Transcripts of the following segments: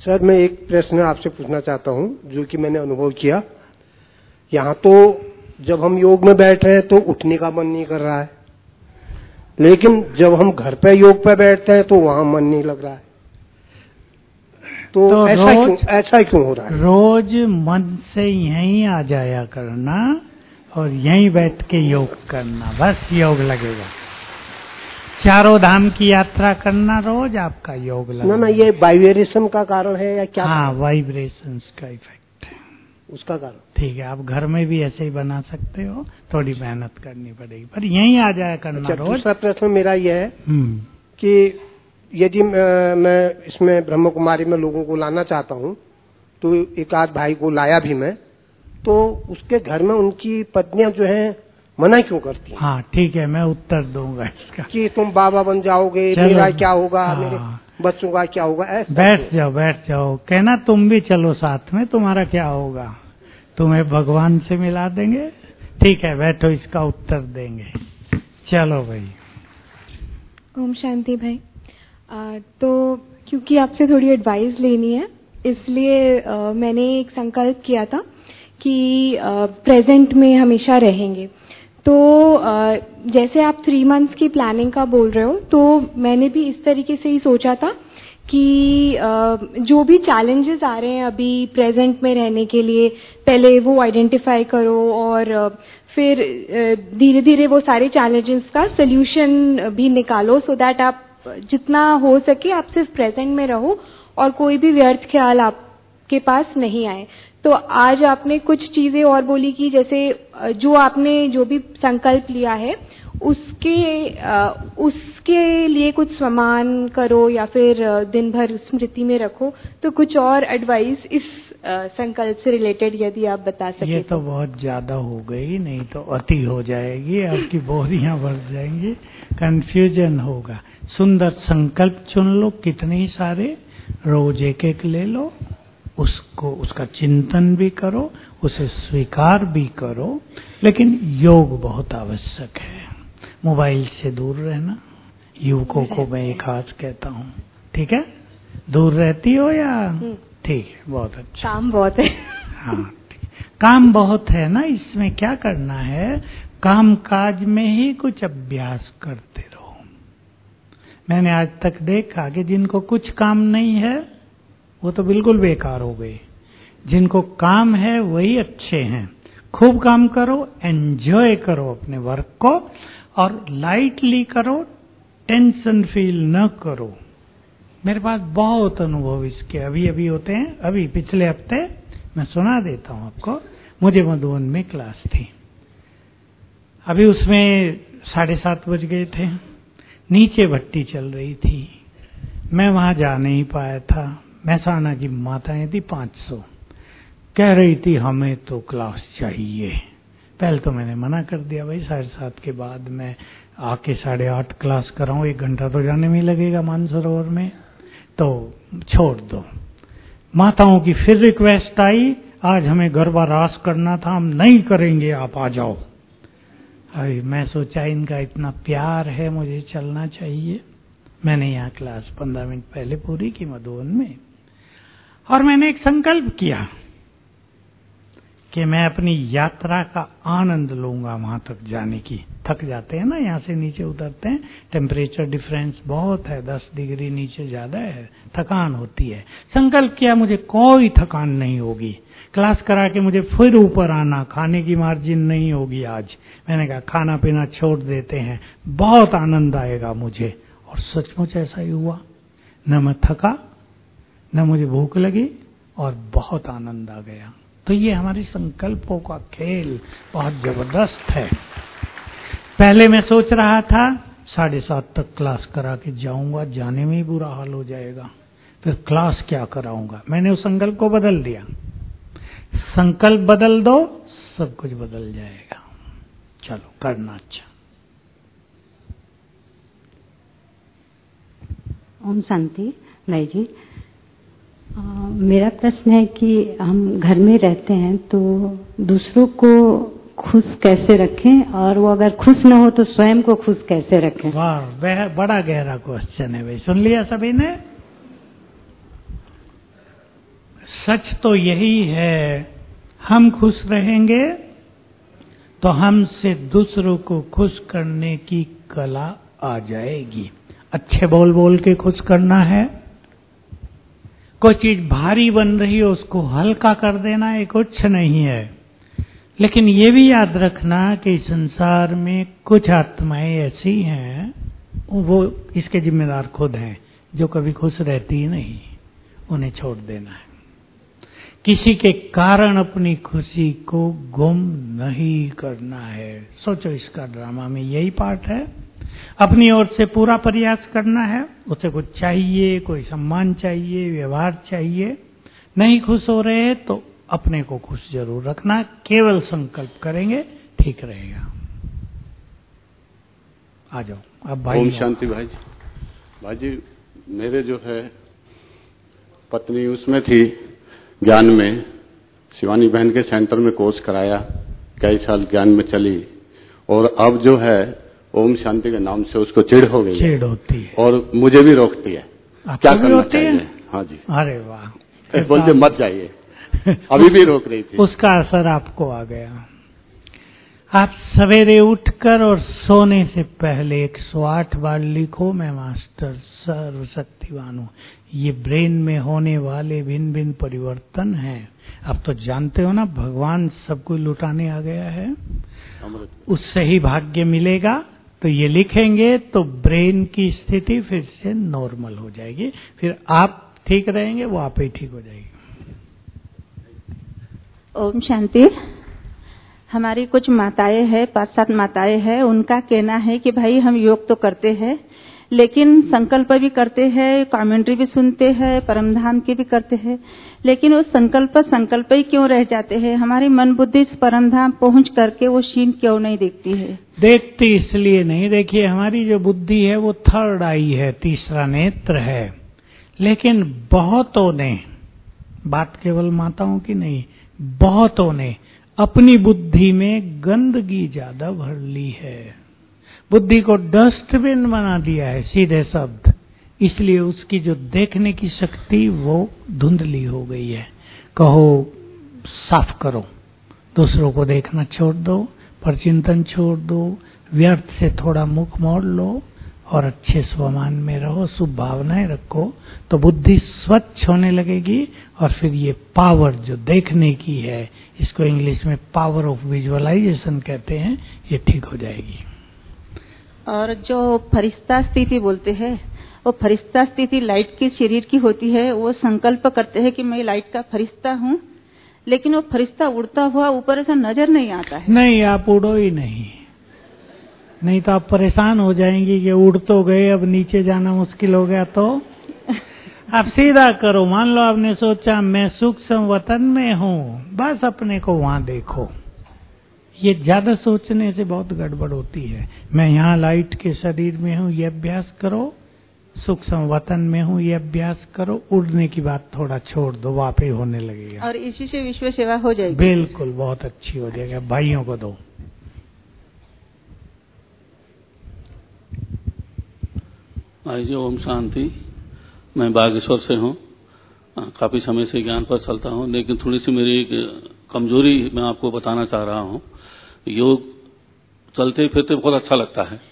Sir, मैं एक प्रश्न आपसे पूछना चाहता हूँ जो कि मैंने अनुभव किया। यहाँ तो जब हम योग में बैठ रहे हैं तो उठने का मन नहीं कर रहा है, लेकिन जब हम घर पे योग पे बैठते हैं तो वहां मन नहीं लग रहा है। तो ऐसा क्यों हो रहा है? रोज मन से यहीं आ जाया करना और यहीं बैठ के योग करना, बस योग लगेगा। चारों धाम की यात्रा करना रोज, आपका योग लगेगा। ना, ये वाइब्रेशन का कारण है या क्या? हाँ, वाइब्रेशंस का इफेक्ट है, उसका कारण। ठीक है, आप घर में भी ऐसे ही बना सकते हो, थोड़ी मेहनत करनी पड़ेगी, पर यहीं आ जाया करना रोज। दूसरा प्रश्न मेरा यह है कि यदि मैं इसमें ब्रह्म कुमारी में लोगों को लाना चाहता हूँ, तो एक आध भाई को लाया भी मैं, तो उसके घर में उनकी पत्नियां जो हैं मना क्यों करती हैं? हाँ, ठीक है, मैं उत्तर दूंगा इसका कि तुम बाबा बन जाओगे, मेरा क्या होगा, मेरे बच्चों का क्या होगा। ऐसा बैठ जाओ, कहना तुम भी चलो साथ में, तुम्हारा क्या होगा, तुम्हें भगवान से मिला देंगे। ठीक है, बैठो, इसका उत्तर देंगे। चलो भाई। ओम शांति भाई। तो क्योंकि आपसे थोड़ी एडवाइस लेनी है, इसलिए मैंने एक संकल्प किया था कि प्रेजेंट में हमेशा रहेंगे। तो जैसे आप 3 मंथ्स की प्लानिंग का बोल रहे हो, तो मैंने भी इस तरीके से ही सोचा था कि जो भी चैलेंजेस आ रहे हैं अभी प्रेजेंट में रहने के लिए, पहले वो आइडेंटिफाई करो और फिर धीरे धीरे वो सारे चैलेंजेस का सोल्यूशन भी निकालो, सो दैट आप जितना हो सके आप सिर्फ प्रेजेंट में रहो और कोई भी व्यर्थ ख्याल आपके पास नहीं आए। तो आज आपने कुछ चीजें और बोली कि जैसे जो आपने जो भी संकल्प लिया है उसके लिए कुछ सम्मान करो या फिर दिन भर स्मृति में रखो। तो कुछ और एडवाइस इस संकल्प से रिलेटेड यदि आप बता सकें। ये तो बहुत ज्यादा हो गई, नहीं तो अति हो जाएगी, आपकी बोरियां बढ़ जाएंगी, कंफ्यूजन होगा। सुंदर संकल्प चुन लो, कितने ही सारे, रोज एक एक ले लो, उसका चिंतन भी करो, उसे स्वीकार भी करो, लेकिन योग बहुत आवश्यक है। मोबाइल से दूर रहना, युवकों को मैं एक खास कहता हूँ, ठीक है? दूर रहती हो या? ठीक है, बहुत अच्छा। काम बहुत है। हाँ, काम बहुत है ना, इसमें क्या करना है, काम काज में ही कुछ अभ्यास करते रहो। मैंने आज तक देखा कि जिनको कुछ काम नहीं है वो तो बिल्कुल बेकार हो गए, जिनको काम है वही अच्छे हैं। खूब काम करो, एंजॉय करो अपने वर्क को और लाइटली करो, टेंशन फील न करो। मेरे पास बहुत अनुभव इसके अभी होते हैं। अभी पिछले हफ्ते मैं सुना देता हूँ आपको, मुझे मधुबन में क्लास थी, अभी उसमें 7:30 बज गए थे, नीचे भट्टी चल रही थी, मैं वहां जा नहीं पाया था। महसाना की माताएं थी 500, कह रही थी हमें तो क्लास चाहिए। पहले तो मैंने मना कर दिया, भाई 7:30 के बाद मैं आके 8:30 क्लास कराऊं, 1 घंटा तो जाने में लगेगा मानसरोवर में, तो छोड़ दो। माताओं की फिर रिक्वेस्ट आई, आज हमें गरबा रास करना था, हम नहीं करेंगे, आप आ जाओ। अभी मैं सोचा इनका इतना प्यार है, मुझे चलना चाहिए। मैंने यहाँ क्लास 15 मिनट पहले पूरी की मधुबन में, और मैंने एक संकल्प किया कि मैं अपनी यात्रा का आनंद लूंगा वहां तक जाने की। थक जाते हैं ना, यहाँ से नीचे उतरते हैं, टेम्परेचर डिफरेंस बहुत है, 10 डिग्री नीचे ज्यादा है, थकान होती है। संकल्प किया मुझे कोई थकान नहीं होगी, क्लास करा के मुझे फिर ऊपर आना, खाने की मार्जिन नहीं होगी आज। मैंने कहा खाना पीना छोड़ देते हैं, बहुत आनंद आएगा मुझे। और सचमुच ऐसा ही हुआ, न मैं थका न मुझे भूख लगी और बहुत आनंद आ गया। तो ये हमारे संकल्पों का खेल बहुत जबरदस्त है। पहले मैं सोच रहा था 7:30 तक क्लास करा के जाऊंगा, जाने में ही बुरा हाल हो जाएगा, फिर क्लास क्या कराऊंगा। मैंने उस संकल्प को बदल दिया। संकल्प बदल दो, सब कुछ बदल जाएगा। चलो करना। अच्छा, ओम शांति। नहीं जी, मेरा प्रश्न है कि हम घर में रहते हैं तो दूसरों को खुश कैसे रखें, और वो अगर खुश न हो तो स्वयं को खुश कैसे रखें। वाह, बड़ा गहरा क्वेश्चन है भाई। सुन लिया सभी ने? सच तो यही है, हम खुश रहेंगे तो हमसे दूसरों को खुश करने की कला आ जाएगी। अच्छे बोल बोल के खुश करना है, कोई चीज भारी बन रही है उसको हल्का कर देना है, कुछ नहीं है। लेकिन ये भी याद रखना कि संसार में कुछ आत्माएं ऐसी हैं, वो इसके जिम्मेदार खुद हैं, जो कभी खुश रहती ही नहीं, उन्हें छोड़ देना है। किसी के कारण अपनी खुशी को गुम नहीं करना है। सोचो, इसका ड्रामा में यही पार्ट है। अपनी ओर से पूरा प्रयास करना है, उसे कुछ चाहिए, कोई सम्मान चाहिए, व्यवहार चाहिए। नहीं खुश हो रहे हैं तो अपने को खुश जरूर रखना, केवल संकल्प करेंगे, ठीक रहेगा। आ जाओ अब भाई। ओम शांति भाई जी। भाई जी, मेरे जो है पत्नी उसमें थी ज्ञान में, शिवानी बहन के सेंटर में कोर्स कराया, कई साल ज्ञान में चली, और अब जो है ओम शांति के नाम से उसको चिढ़ हो गई, चिढ़ होती है और मुझे भी रोकती है। क्या करना चाहिए? हाँ जी। अरे वाह, बोलते मत जाइए। अभी भी रोक रही थी। उसका असर आपको आ गया। आप सवेरे उठकर और सोने से पहले 108 बार लिखो, मैं मास्टर सर्वशक्तिवान हूँ। ये ब्रेन में होने वाले भिन्न भिन्न परिवर्तन हैं। आप तो जानते हो ना, भगवान सबको लुटाने आ गया है, उससे ही भाग्य मिलेगा। तो ये लिखेंगे तो ब्रेन की स्थिति फिर से नॉर्मल हो जाएगी, फिर आप ठीक रहेंगे, वो आप ही ठीक हो जाएगी। ओम शांति। हमारी कुछ माताएं हैं, 5-7 माताएं हैं, उनका कहना है कि भाई हम योग तो करते हैं, लेकिन संकल्प भी करते हैं, कमेंट्री भी सुनते हैं, परमधाम की भी करते हैं, लेकिन वो संकल्प ही क्यों रह जाते हैं? हमारी मन बुद्धि इस परमधाम पहुंच करके वो शीन क्यों नहीं देखती है? देखती इसलिए नहीं, देखिए हमारी जो बुद्धि है वो थर्ड आई है, तीसरा नेत्र है। लेकिन बहुतों ने, बात केवल माताओं की नहीं, बहुतों ने अपनी बुद्धि में गंदगी ज्यादा भर ली है, बुद्धि को डस्टबिन बना दिया है, सीधे शब्द। इसलिए उसकी जो देखने की शक्ति वो धुंधली हो गई है। कहो साफ करो, दूसरों को देखना छोड़ दो, परचिंतन छोड़ दो, व्यर्थ से थोड़ा मुख मोड़ लो और अच्छे स्वमान में रहो, शुभ भावनाएं रखो, तो बुद्धि स्वच्छ होने लगेगी। और फिर ये पावर जो देखने की है, इसको इंग्लिश में पावर ऑफ विजुअलाइजेशन कहते हैं, ये ठीक हो जाएगी। और जो फरिश्ता स्थिति बोलते हैं, वो फरिश्ता स्थिति लाइट की शरीर की होती है। वो संकल्प करते हैं कि मैं लाइट का फरिश्ता हूँ, लेकिन वो फरिश्ता उड़ता हुआ ऊपर ऐसा नजर नहीं आता है। नहीं, आप उड़ो ही नहीं तो आप परेशान हो जाएंगी कि उड़ तो गए, अब नीचे जाना मुश्किल हो गया। तो आप सीधा करो, मान लो आपने सोचा मैं सूक्ष्म वतन में हूँ, बस अपने को वहां देखो। ये ज्यादा सोचने से बहुत गड़बड़ होती है। मैं यहाँ लाइट के शरीर में हूँ, ये अभ्यास करो, सूक्ष्म वतन में हूँ, ये अभ्यास करो। उड़ने की बात थोड़ा छोड़ दो, वापस होने लगेगा और इसी से विश्व सेवा हो जाएगी। बिल्कुल, बहुत अच्छी हो जाएगा। भाइयों को दो। भाई जी ओम शांति। मैं बागेश्वर से हूँ, काफी समय से ज्ञान पर चलता हूँ, लेकिन थोड़ी सी मेरी एक कमजोरी मैं आपको बताना चाह रहा हूँ। योग चलते फिरते बहुत अच्छा लगता है।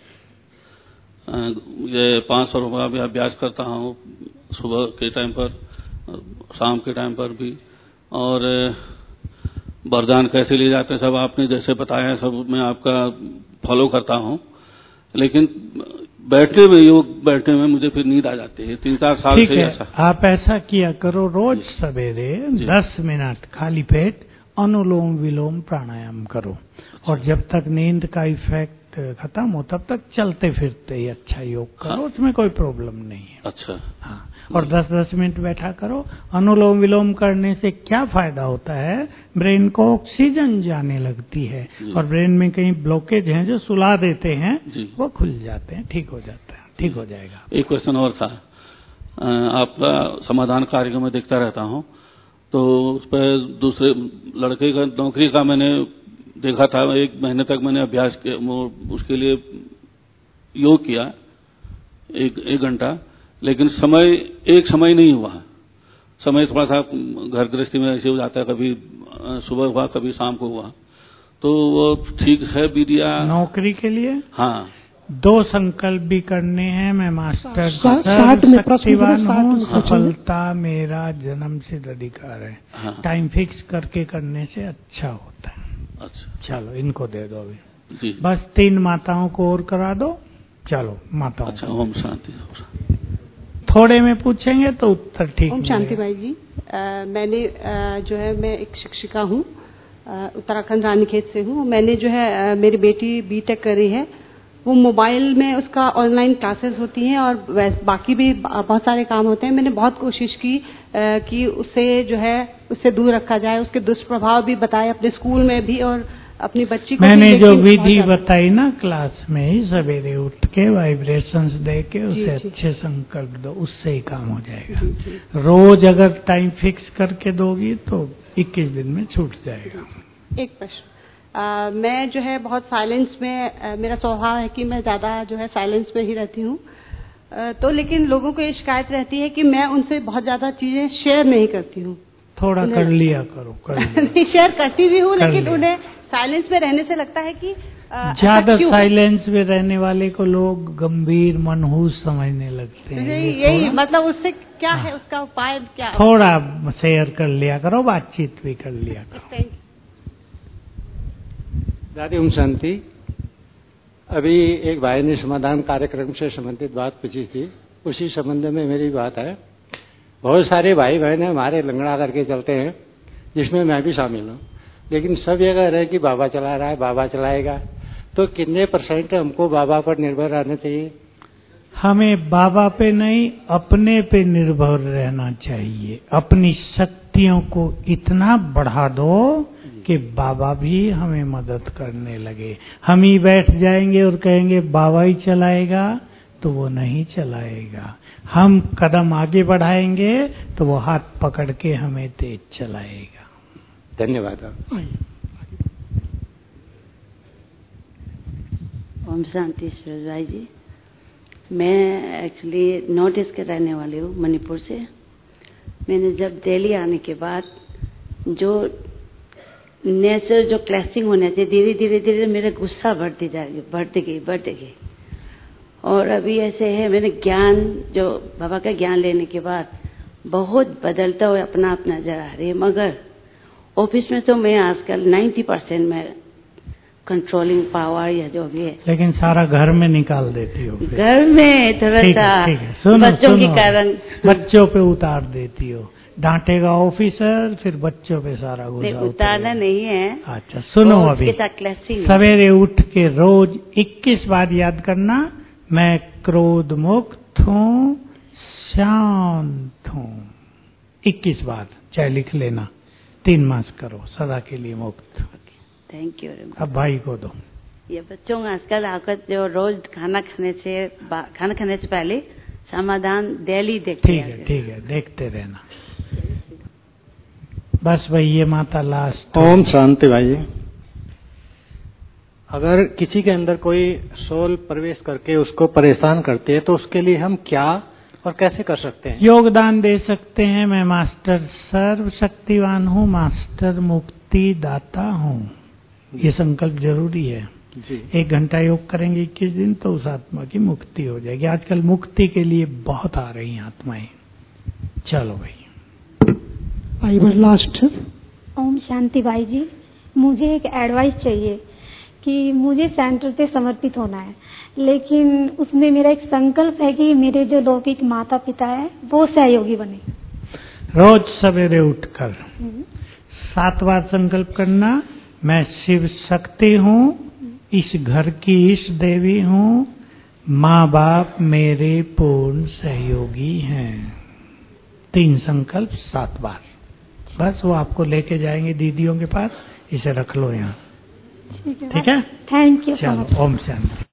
ये 500 रुपया भी अभ्यास करता हूँ, सुबह के टाइम पर, शाम के टाइम पर भी। और वरदान कैसे लिए जाते हैं सब आपने जैसे बताया, सब मैं आपका फॉलो करता हूँ। लेकिन बैठने में, योग बैठने में मुझे फिर नींद आ जाती है। 3-4 साल से ऐसा। आप ऐसा किया करो, रोज सवेरे 10 मिनट खाली पेट अनुलोम विलोम प्राणायाम करो, और जब तक नींद का इफेक्ट खत्म हो तब तक चलते फिरते ही अच्छा योग करो। उसमें कोई प्रॉब्लम नहीं है। अच्छा। हाँ, और 10-10 मिनट बैठा करो। अनुलोम विलोम करने से क्या फायदा होता है? ब्रेन को ऑक्सीजन जाने लगती है, और ब्रेन में कहीं ब्लॉकेज हैं जो सुला देते हैं, वो खुल जाते हैं, ठीक हो जाता है, ठीक हो जाएगा। एक क्वेश्चन और था, आपका समाधान कार्यक्रम में देखता रहता हूँ, तो उस पर दूसरे लड़के का नौकरी का मैंने देखा था। 1 महीने तक मैंने अभ्यास किया, उसके लिए योग किया 1 घंटा, लेकिन समय नहीं हुआ। समय थोड़ा सा घर गृहस्थी में ऐसे हो जाता है, कभी सुबह हुआ कभी शाम को हुआ, तो वो ठीक है विद्या नौकरी के लिए। हाँ 2 संकल्प भी करने हैं। मैं मास्टर 60 में शक्तिवान हूँ, सफलता मेरा जन्म सिद्ध अधिकार है। हाँ। टाइम फिक्स करके करने से अच्छा होता है। अच्छा चलो इनको दे दो अभी जी। बस 3 माताओं को और करा दो। चलो माताओं अच्छा को। ओम शांति। थोड़े में पूछेंगे तो उत्तर ठीक। ओम शांति भाई जी, मैंने जो है मैं एक शिक्षिका हूँ, उत्तराखंड रानीखेत से हूँ। मैंने जो है मेरी बेटी बीटेक करी है, वो मोबाइल में उसका ऑनलाइन क्लासेस होती हैं और बाकी भी बहुत सारे काम होते हैं। मैंने बहुत कोशिश की कि उससे जो है उससे दूर रखा जाए, उसके दुष्प्रभाव भी बताए अपने स्कूल में भी और अपनी बच्ची को मैंने भी। जो विधि बताई ना क्लास में ही, सवेरे उठ के वाइब्रेशंस दे के उसे अच्छे संकल्प दो, उससे ही काम हो जाएगा। रोज अगर टाइम फिक्स करके दोगी तो 21 दिन में छूट जाएगा। एक प्रश्न, मैं जो है बहुत साइलेंस में, मेरा स्वभाव है कि मैं ज्यादा जो है साइलेंस में ही रहती हूँ, तो लेकिन लोगों को ये शिकायत रहती है कि मैं उनसे बहुत ज्यादा चीजें शेयर नहीं करती हूँ। थोड़ा कर लिया करो, कर लिया। नहीं शेयर करती भी हूँ, लेकिन उन्हें साइलेंस में रहने से लगता है कि ज्यादा साइलेंस में रहने वाले को लोग गंभीर मनहूस समझने लगते हैं। यही मतलब उससे क्या है, उसका उपाय क्या? थोड़ा शेयर कर लिया करो, बातचीत भी कर लिया करो। दादी ओम शांति। अभी एक भाई ने समाधान कार्यक्रम से संबंधित बात पूछी थी, उसी संबंध में मेरी बात है। बहुत सारे भाई बहन हमारे लंगड़ा करके चलते हैं, जिसमें मैं भी शामिल हूँ, लेकिन सब ये कह रहे हैं कि बाबा चला रहा है, बाबा चलाएगा। तो कितने % हमको बाबा पर निर्भर रहना चाहिए? हमें बाबा पे नहीं, अपने पे निर्भर रहना चाहिए। अपनी शक्तियों को इतना बढ़ा दो कि बाबा भी हमें मदद करने लगे। हम ही बैठ जाएंगे और कहेंगे बाबा ही चलाएगा, तो वो नहीं चलाएगा। हम कदम आगे बढ़ाएंगे तो वो हाथ पकड़ के हमें तेज चलाएगा। धन्यवाद। ओम शांति सूरज भाई जी। मैं एक्चुअली नॉर्थ ईस्ट के रहने वाली हूँ, मणिपुर से। मैंने जब दिल्ली आने के बाद जो नेचर जो क्लैशिंग होने से धीरे धीरे मेरे गुस्सा बढ़ती गई। और अभी ऐसे है, मैंने ज्ञान जो बाबा का ज्ञान लेने के बाद बहुत बदलता हुआ अपना नजर आ रही है। मगर ऑफिस में तो मैं आजकल 90% में कंट्रोलिंग पावर या जो भी है, लेकिन सारा घर में निकाल देती हो। घर में थोड़ा सा बच्चों के कारण बच्चों पे उतार देती हो। डांटेगा ऑफिसर, फिर बच्चों पे सारा गुस्सा उतारना नहीं है। अच्छा सुनो, अभी सवेरे उठ के रोज 21 बार याद करना, मैं क्रोध मुक्त हूँ, शांत हूँ। 21 बार चाहे लिख लेना, 3 मास करो, सदा के लिए मुक्त। Thank you. अब भाई को दो। ये बच्चों आजकल आकर जो रोज खाना खाने से पहले समाधान डेली देखते हैं। ठीक है देखते रहना। बस भाई ये माता लास्ट। ओम शांति भाई। अगर किसी के अंदर कोई सोल प्रवेश करके उसको परेशान करती है तो उसके लिए हम क्या और कैसे कर सकते हैं? योगदान दे सकते हैं। मैं मास्टर सर्व शक्तिवान हूँ, मास्टर मुक्ति दाता हूँ। ये संकल्प जरूरी है जी। 1 घंटा योग करेंगे 21 दिन तो उस आत्मा की मुक्ति हो जाएगी। आजकल मुक्ति के लिए बहुत आ रही हैं आत्माएं। चलो भाई आई बस लास्ट। ओम शांति भाई जी, मुझे एक एडवाइस चाहिए कि मुझे सेंटर पे समर्पित होना है, लेकिन उसमें मेरा एक संकल्प है कि मेरे जो लौकिक माता पिता है वो सहयोगी बने। रोज सवेरे उठकर 7 बार संकल्प करना, मैं शिव शक्ति हूँ, इस घर की इष्ट देवी हूँ, माँ बाप मेरे पूर्ण सहयोगी हैं। 3 संकल्प 7 बार। बस वो आपको लेके जाएंगे दीदियों के पास, इसे रख लो यहाँ। ठीक है। Thank you. चलो ओम शांति।